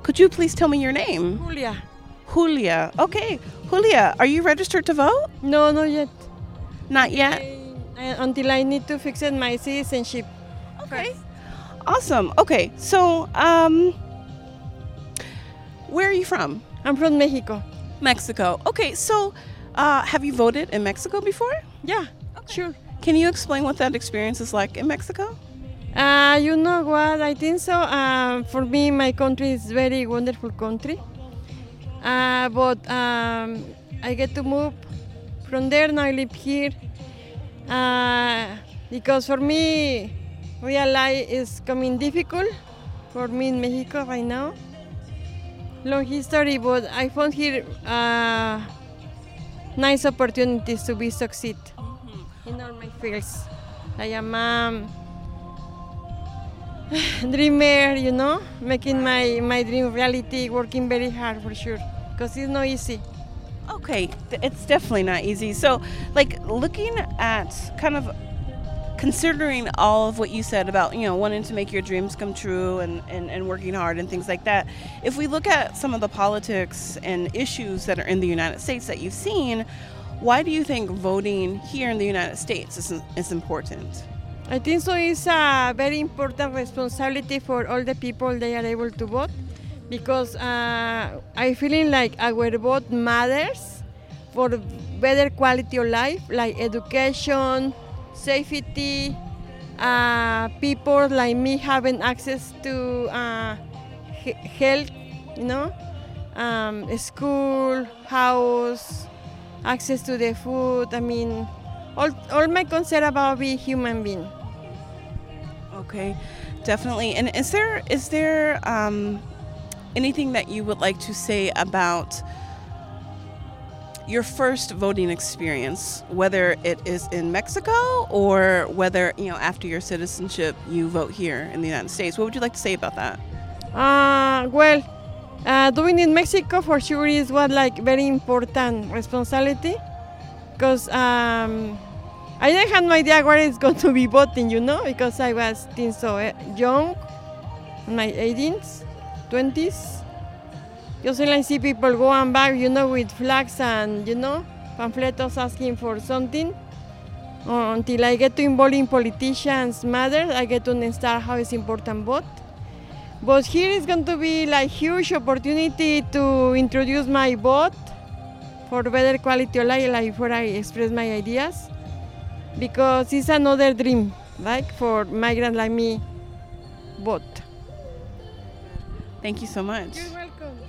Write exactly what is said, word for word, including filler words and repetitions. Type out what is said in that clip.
Could you please tell me your name? Julia. Julia. Okay. Julia, are you registered to vote? No, not yet. Not yet? I, I, until I need to fix it my citizenship. Okay. first. Awesome. Okay. So, um, where are you from? I'm from Mexico. Mexico. Okay. So, uh, have you voted in Mexico before? Yeah, sure. Can you explain what that experience is like in Mexico? Uh, you know what? I think so. Uh, for me, my country is very wonderful country. Uh, but um, I get to move from there. Now I live here uh, because for me, real life is coming difficult for me in Mexico right now. Long history, but I found here uh, nice opportunities to be succeed in all my fields. I am um, dreamer, you know, making my, my dream reality, working very hard for sure, because it's not easy. Okay, th- it's definitely not easy. So, like, looking at kind of considering all of what you said about, you know, wanting to make your dreams come true and, and, and working hard and things like that, if we look at some of the politics and issues that are in the United States that you've seen, why do you think voting here in the United States is, is important? I think so it's a very important responsibility for all the people they are able to vote, because uh, I feeling like our vote matters for better quality of life, like education, safety, uh, people like me having access to uh, he- health, you know, um, school, house, access to the food. I mean, all, all my concern about being human being. Okay, definitely. And is there is there um, anything that you would like to say about your first voting experience, whether it is in Mexico or whether, you know, after your citizenship you vote here in the United States? What would you like to say about that? Uh, well, uh, doing in Mexico for sure is what like very important responsibility, because um, I didn't have no idea where it's going to be voting, you know, because I was think so uh, young, in my eighteens, twenties. Just when I see people go and back, you know, with flags and, you know, pamphlets asking for something. Uh, until I get to involve in politicians matters, I get to understand how it's important vote. But here is going to be like huge opportunity to introduce my vote for better quality of life, like before I express my ideas, because it's another dream, like for migrants like me, vote. Thank you so much. You're welcome.